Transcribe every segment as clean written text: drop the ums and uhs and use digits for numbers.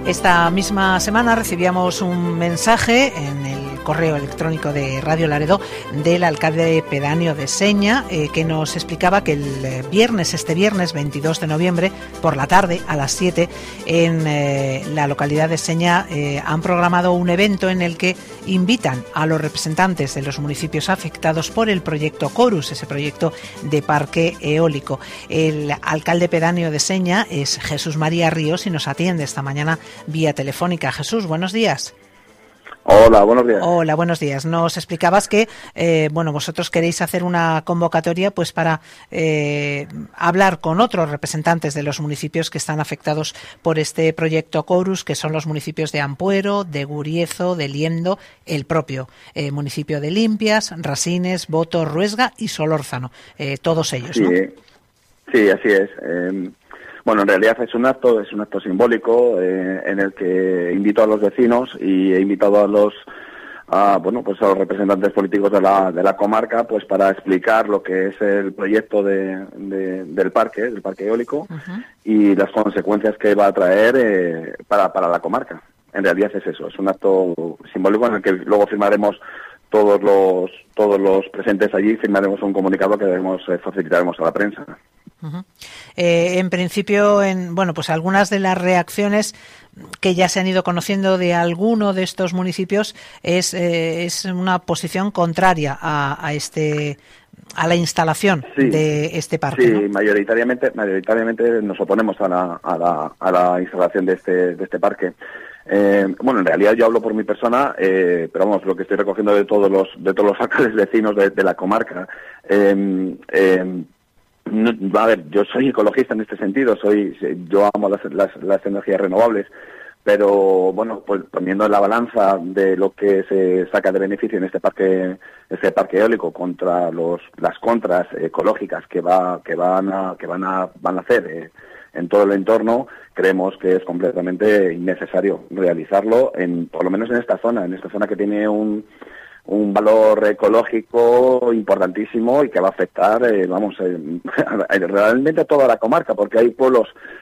Esta misma semana recibíamos un mensaje en el correo electrónico de Radio Laredo del alcalde pedáneo de Seña, que nos explicaba que este viernes 22 de noviembre, por la tarde, a las 7, en la localidad de Seña han programado un evento en el que invitan a los representantes de los municipios afectados por el proyecto Corus, ese proyecto de parque eólico. El alcalde pedáneo de Seña es Jesús María Ríos y nos atiende esta mañana vía telefónica. Jesús, buenos días. Hola, buenos días. Hola, buenos días. Nos explicabas que, vosotros queréis hacer una convocatoria pues para hablar con otros representantes de los municipios que están afectados por este proyecto Corus, que son los municipios de Ampuero, de Guriezo, de Liendo, el propio municipio de Limpias, Rasines, Boto, Ruesga y Solórzano, todos ellos, ¿no? Sí, así es. Bueno, en realidad es un acto simbólico en el que invito a los vecinos y he invitado a los representantes políticos de la comarca, pues para explicar lo que es el proyecto del parque eólico, uh-huh, y las consecuencias que va a traer para la comarca. En realidad es eso, es un acto simbólico en el que luego firmaremos todos los presentes allí, firmaremos un comunicado que facilitaremos a la prensa. Uh-huh. En principio, algunas de las reacciones que ya se han ido conociendo de alguno de estos municipios es una posición contraria a la instalación, sí, de este parque. Sí, ¿no? mayoritariamente nos oponemos a la instalación de este parque. En realidad yo hablo por mi persona, pero vamos, lo que estoy recogiendo de todos los alcaldes vecinos de la comarca. A ver, yo soy ecologista en este sentido, yo amo las energías renovables, pero bueno, pues poniendo en la balanza de lo que se saca de beneficio en este parque eólico contra las contras ecológicas que van a hacer en todo el entorno, creemos que es completamente innecesario realizarlo, por lo menos en esta zona que tiene un valor ecológico importantísimo y que va a afectar, realmente a toda la comarca, porque hay pueblos,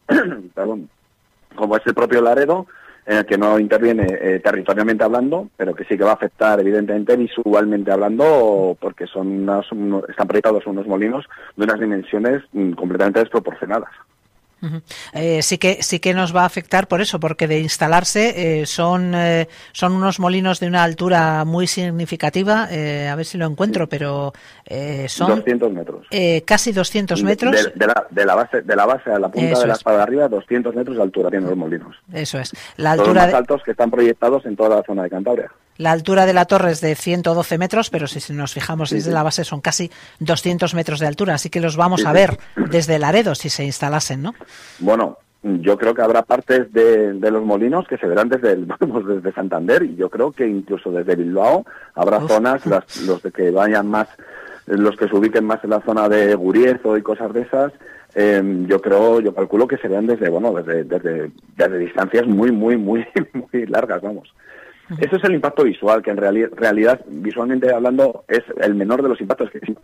como es el propio Laredo, en el que no interviene territorialmente hablando, pero que sí que va a afectar evidentemente visualmente hablando, porque están proyectados unos molinos de unas dimensiones completamente desproporcionadas. Uh-huh. Sí que nos va a afectar por eso, porque de instalarse son unos molinos de una altura muy significativa, a ver si lo encuentro, pero son 200 metros. Casi 200 metros. De la base a la punta eso de la espada de arriba, 200 metros de altura tienen los molinos. Eso es. La altura son los más altos que están proyectados en toda la zona de Cantabria. La altura de la torre es de 112 metros, pero si nos fijamos desde la base son casi 200 metros de altura, así que los vamos a ver desde Laredo si se instalasen, ¿no? Bueno, yo creo que habrá partes de los molinos que se verán desde Santander, y yo creo que incluso desde Bilbao habrá zonas, los que se ubiquen más en la zona de Guriezo y cosas de esas. Yo calculo que se vean desde distancias muy, muy, muy, muy largas, vamos. Ese es el impacto visual, que en realidad, visualmente hablando, es el menor de los impactos que existen.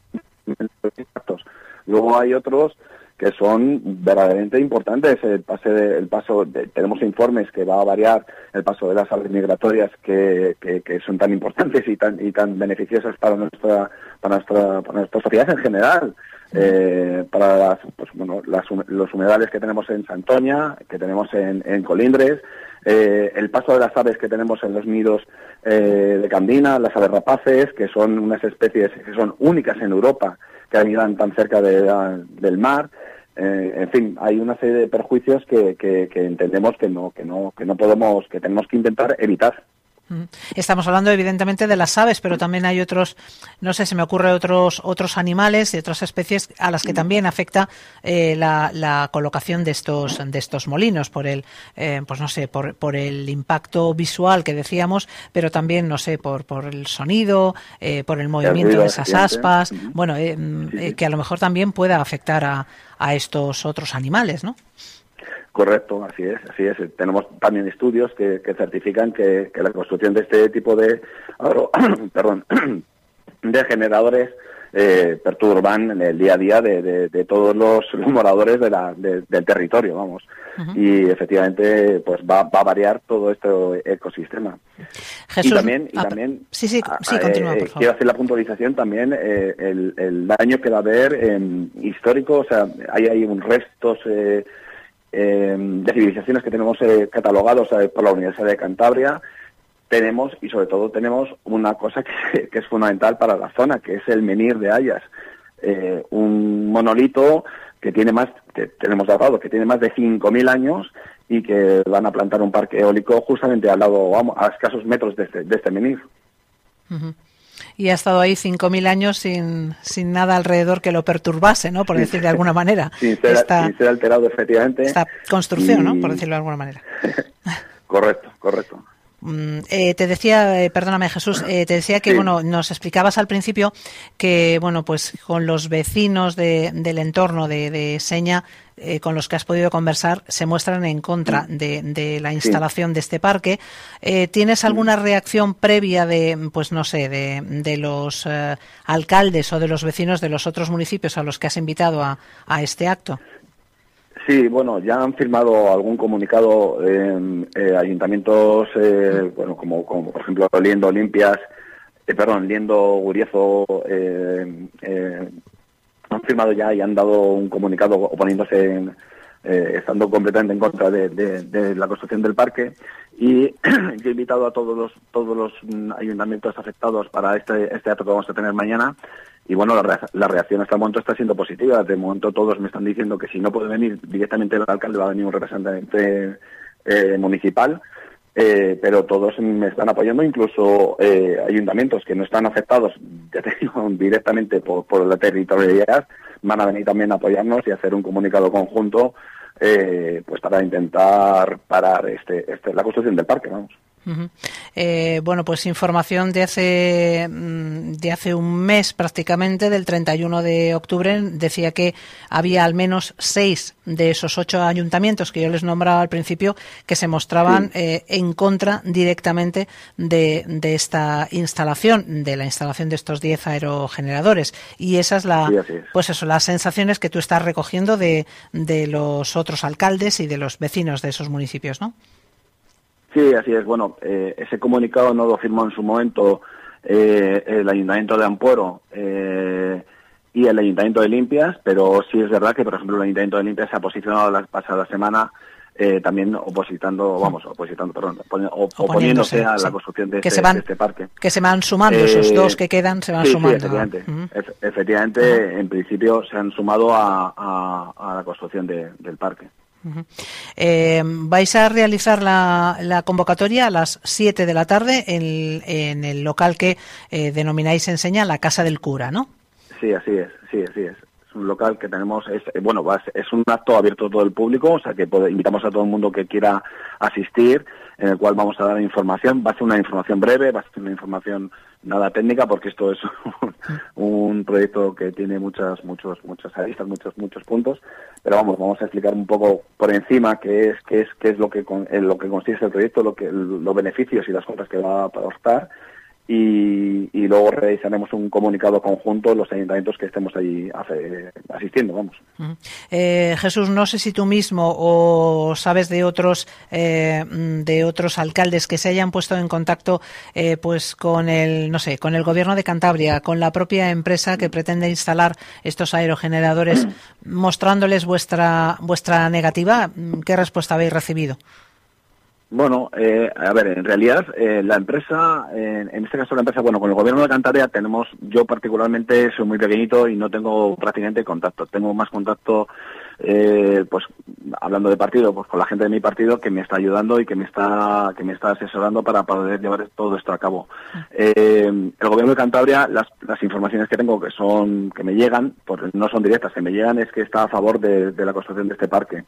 Luego hay otros que son verdaderamente importantes. Tenemos informes que va a variar el paso de las aves migratorias que son tan importantes y tan beneficiosas para nuestra sociedad en general. Para los humedales que tenemos en Santoña, que tenemos en Colindres, el paso de las aves que tenemos en los nidos de Candina, las aves rapaces, que son unas especies que son únicas en Europa, que anidan tan cerca del mar. En fin, hay una serie de perjuicios que entendemos que tenemos que intentar evitar. Estamos hablando evidentemente de las aves, pero también hay otros, no sé, se me ocurre otros animales y otras especies a las que también afecta la colocación de estos molinos por el por el impacto visual que decíamos, pero también por el sonido, por el movimiento de esas aspas, que a lo mejor también pueda afectar a estos otros animales, ¿no? Correcto, así es. Tenemos también estudios que certifican que la construcción de este tipo de generadores perturban en el día a día de todos los moradores del territorio, vamos. Uh-huh. Y efectivamente pues va a variar todo este ecosistema. Jesús, y también sí, continúa, por favor. Quiero hacer la puntualización también, el daño que va a haber histórico, o sea, hay ahí restos de civilizaciones que tenemos catalogados por la Universidad de Cantabria. Tenemos, y sobre todo tenemos una cosa que es fundamental para la zona, que es el menhir de Hayas, un monolito que tiene tenemos datado, que tiene más de 5.000 años y que van a plantar un parque eólico justamente al lado, a escasos metros de este menhir. Uh-huh. Y ha estado ahí 5.000 años sin nada alrededor que lo perturbase, ¿no? Por decir de alguna manera. sin ser alterado, efectivamente. Esta construcción, ¿no? Por decirlo de alguna manera. Correcto. Te decía, perdóname Jesús, te decía que, bueno, nos explicabas al principio que, bueno, pues con los vecinos del entorno de Seña, con los que has podido conversar, se muestran en contra de la instalación de este parque. ¿Tienes alguna reacción previa pues no sé, de los alcaldes o de los vecinos de los otros municipios a los que has invitado a este acto? Sí, bueno, ya han firmado algún comunicado ayuntamientos, bueno, como por ejemplo Liendo Guriezo, han firmado ya y han dado un comunicado oponiéndose, estando completamente en contra de la construcción del parque. Y yo he invitado a todos los ayuntamientos afectados para este acto que vamos a tener mañana. Y bueno, la reacción hasta el momento está siendo positiva. De momento todos me están diciendo que si no puede venir directamente el alcalde, va a venir un representante municipal, pero todos me están apoyando, incluso ayuntamientos que no están afectados, ya te digo, directamente por la territorialidad, van a venir también a apoyarnos y hacer un comunicado conjunto pues para intentar parar la construcción del parque, vamos. Uh-huh. Bueno, pues información de hace un mes prácticamente, del 31 de octubre, decía que había al menos 6 de esos 8 ayuntamientos que yo les nombraba al principio que se mostraban en contra directamente de esta instalación, de la instalación de estos 10 aerogeneradores. Y esa es pues eso, las sensaciones que tú estás recogiendo de los otros alcaldes y de los vecinos de esos municipios, ¿no? Sí, así es. Bueno, ese comunicado no lo firmó en su momento el Ayuntamiento de Ampuero y el Ayuntamiento de Limpias, pero sí es verdad que, por ejemplo, el Ayuntamiento de Limpias se ha posicionado la pasada semana también oponiéndose a la construcción de este parque. Que se van sumando, esos dos que quedan se van sumando. Sí, efectivamente, en principio se han sumado a la construcción del parque. Uh-huh. Vais a realizar la convocatoria a las 7 de la tarde en el local que denomináis en Seña la Casa del Cura, ¿no? Sí, así es. Es un local que tenemos, es un acto abierto a todo el público, o sea que invitamos a todo el mundo que quiera asistir, en el cual vamos a dar información. Va a ser una información breve, va a ser una información nada técnica, porque esto es un proyecto que tiene muchas aristas, muchos puntos, pero vamos a explicar un poco por encima qué es lo que consiste el proyecto, los beneficios y las cosas que va a aportar. Y luego realizaremos un comunicado conjunto los ayuntamientos que estemos ahí asistiendo, vamos. Jesús, no sé si tú mismo o sabes de otros alcaldes que se hayan puesto en contacto pues con el gobierno de Cantabria, con la propia empresa que pretende instalar estos aerogeneradores, mostrándoles vuestra negativa. ¿Qué respuesta habéis recibido? Bueno, a ver, en realidad la empresa, en este caso la empresa, bueno, con el gobierno de Cantabria yo particularmente soy muy pequeñito y no tengo prácticamente contacto. Tengo más contacto, pues hablando de partido, pues con la gente de mi partido que me está ayudando y que me está asesorando para poder llevar todo esto a cabo. El gobierno de Cantabria, las informaciones que tengo que me llegan, no son directas, que me llegan, es que está a favor de la construcción de este parque.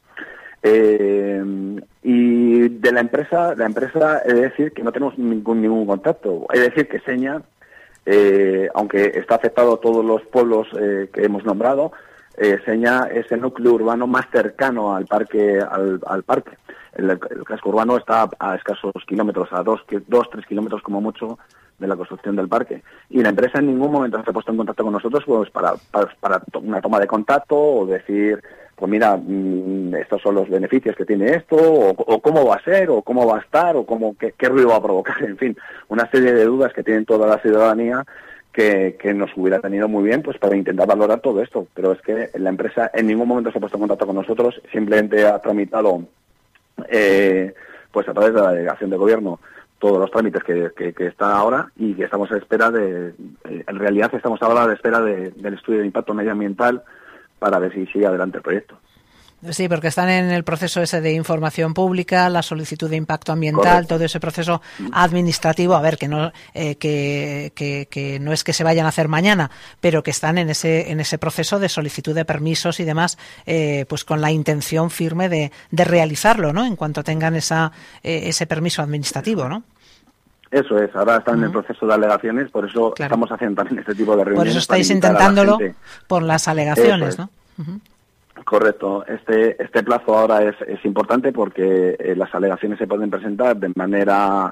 Y de la empresa he de decir que no tenemos ningún contacto. He de decir que Seña, aunque está afectado a todos los pueblos que hemos nombrado, Seña es el núcleo urbano más cercano al parque. El casco urbano está a escasos kilómetros, a 2-3 kilómetros como mucho de la construcción del parque. Y la empresa en ningún momento se ha puesto en contacto con nosotros pues para una toma de contacto o decir, pues mira, estos son los beneficios que tiene esto, o cómo va a ser, o cómo va a estar, o qué ruido va a provocar, en fin, una serie de dudas que tienen toda la ciudadanía que nos hubiera tenido muy bien pues para intentar valorar todo esto. Pero es que la empresa en ningún momento se ha puesto en contacto con nosotros, simplemente ha tramitado pues a través de la delegación de gobierno todos los trámites que están ahora, y que estamos a espera en realidad estamos ahora a la espera del estudio de impacto medioambiental para ver si sigue adelante el proyecto. Sí, porque están en el proceso ese de información pública, la solicitud de impacto ambiental, correcto, todo ese proceso administrativo, a ver, que no es que se vayan a hacer mañana, pero que están en ese proceso de solicitud de permisos y demás, pues con la intención firme de realizarlo, ¿no? En cuanto tengan ese permiso administrativo, ¿no? Eso es, ahora están en el proceso de alegaciones, por eso claro, estamos haciendo también este tipo de reuniones. Por eso estáis intentándolo por las alegaciones, ¿no? Correcto. Este plazo ahora es importante porque las alegaciones se pueden presentar de manera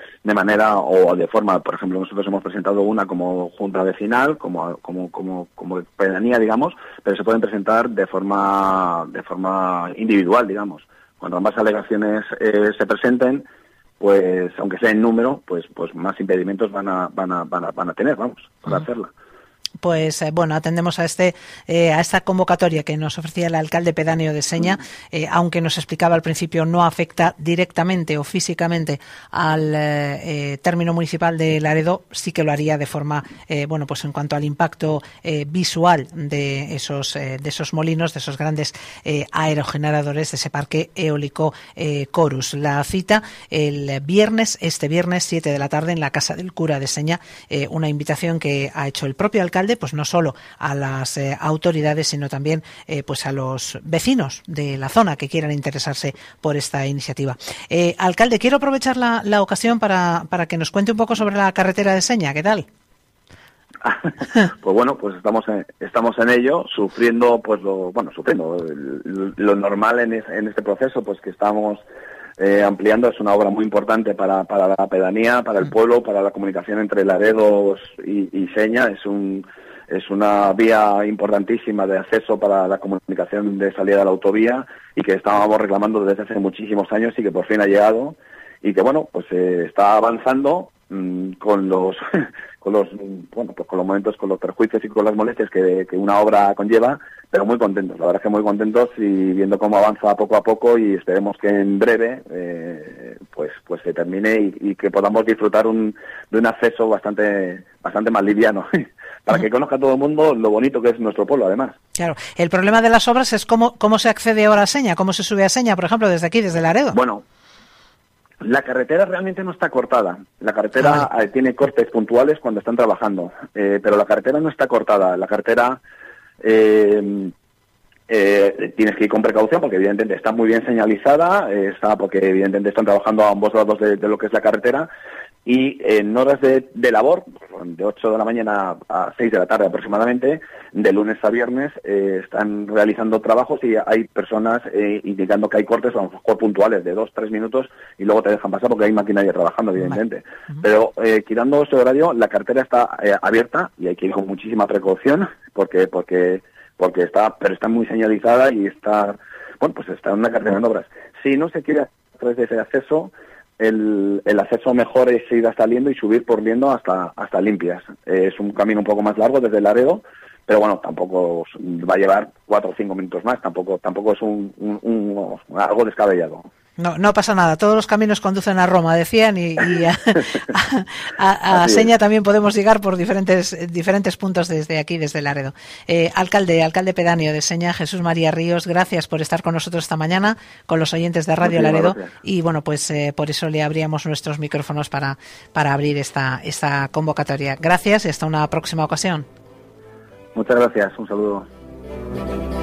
o de forma, por ejemplo, nosotros hemos presentado una como junta vecinal, como pedanía, digamos, pero se pueden presentar de forma individual, digamos. Cuando ambas alegaciones se presenten, pues aunque sea en número, pues más impedimentos van a tener, vamos, para hacerla. Pues bueno, atendemos a esta convocatoria que nos ofrecía el alcalde pedáneo de Seña, aunque nos explicaba al principio no afecta directamente o físicamente al término municipal de Laredo, sí que lo haría de forma, bueno, pues en cuanto al impacto visual de esos molinos, de esos grandes aerogeneradores de ese parque eólico Corus. La cita este viernes 7 de la tarde en la Casa del Cura de Seña, una invitación que ha hecho el propio alcalde, pues no solo a las autoridades, sino también pues a los vecinos de la zona que quieran interesarse por esta iniciativa. Alcalde, quiero aprovechar la ocasión para que nos cuente un poco sobre la carretera de Seña. ¿Qué tal? Pues bueno, pues estamos en ello, sufriendo lo normal en este proceso, pues que estamos ampliando. Es una obra muy importante para la pedanía, para el pueblo, para la comunicación entre Laredo y Seña. Es una vía importantísima de acceso para la comunicación de salida de la autovía, y que estábamos reclamando desde hace muchísimos años y que por fin ha llegado, y que bueno, pues está avanzando con los momentos, con los perjuicios y con las molestias que una obra conlleva, pero muy contentos, la verdad es que muy contentos, y viendo cómo avanza poco a poco, y esperemos que en breve pues se termine y que podamos disfrutar de un acceso bastante más liviano para que conozca todo el mundo lo bonito que es nuestro pueblo, además. Claro, el problema de las obras es cómo se accede ahora a Seña, cómo se sube a Seña, por ejemplo, desde aquí, desde Laredo. Bueno, la carretera realmente no está cortada. La carretera tiene cortes puntuales cuando están trabajando, pero la carretera no está cortada. La carretera tienes que ir con precaución porque evidentemente está muy bien señalizada, porque evidentemente están trabajando a ambos lados de lo que es la carretera, y en horas de labor, de 8 de la mañana a 6 de la tarde aproximadamente, de lunes a viernes, están realizando trabajos, y hay personas indicando que hay cortes, a lo mejor puntuales, de 2-3 minutos, y luego te dejan pasar porque hay maquinaria trabajando, evidentemente. Pero quitando ese horario, la carretera está abierta, y hay que ir con muchísima precaución porque está muy señalizada, y está en una carretera de obras. Si no se quiere a través de ese acceso, el acceso mejor es ir hasta Liendo y subir por Liendo hasta Limpias. Es un camino un poco más largo desde Laredo, pero bueno, tampoco va a llevar 4 o 5 minutos más, tampoco es algo descabellado. No pasa nada, todos los caminos conducen a Roma, decían, y a Seña también podemos llegar por diferentes puntos desde aquí, desde Laredo. Alcalde pedáneo de Seña, Jesús María Ríos, gracias por estar con nosotros esta mañana, con los oyentes de Radio Laredo, y bueno, pues por eso le abríamos nuestros micrófonos para abrir esta convocatoria. Gracias y hasta una próxima ocasión. Muchas gracias, un saludo.